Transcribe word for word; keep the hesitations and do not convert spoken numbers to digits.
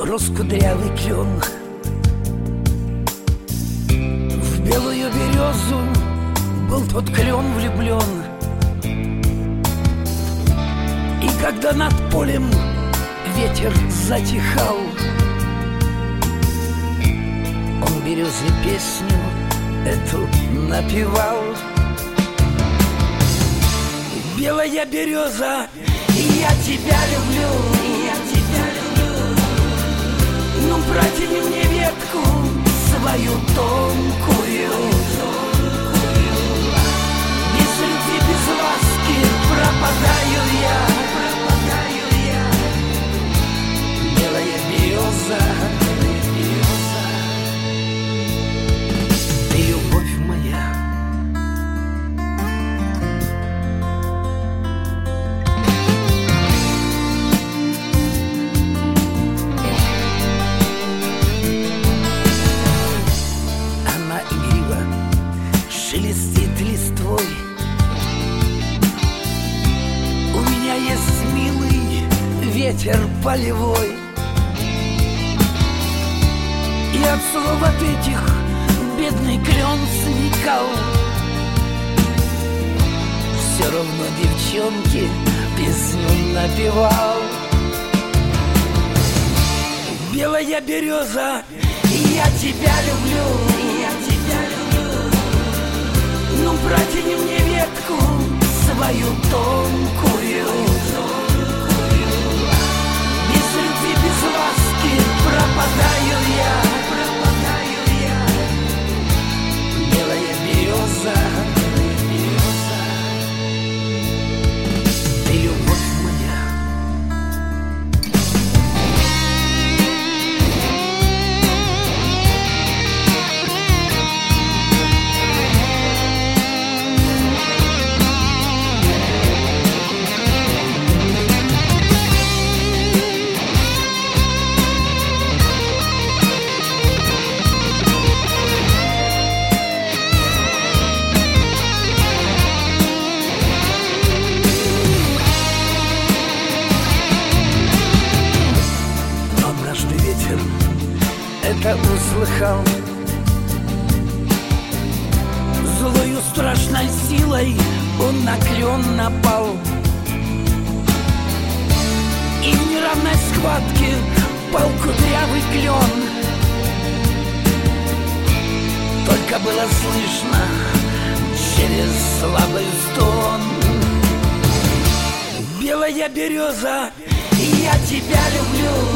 рос кудрявый клен. В белую березу был тот клен влюблен. И когда над полем ветер затихал, он березе песню эту напевал. Белая береза, я тебя люблю, я тебя люблю. Ну, протяни мне ветку свою тонкую. Без любви, без ласки пропадаю я, пропадаю я. Белая береза, ты любовь моя. Шелестит листвой. У меня есть милый ветер полевой. И от слов от этих бедный клен сникал. Все равно девчонке песню напевал. Белая береза, я тебя люблю, я тебя люблю. Ну, протяни мне ветку свою тонкую. Без любви, без ласки пропадаю я, пропадаю я. Белая береза, ты любовь моя. Это услыхал, злою страшной силой он на клен напал. И в неравной схватке пал кудрявый клен. Только было слышно через слабый стон. Белая береза, я тебя люблю,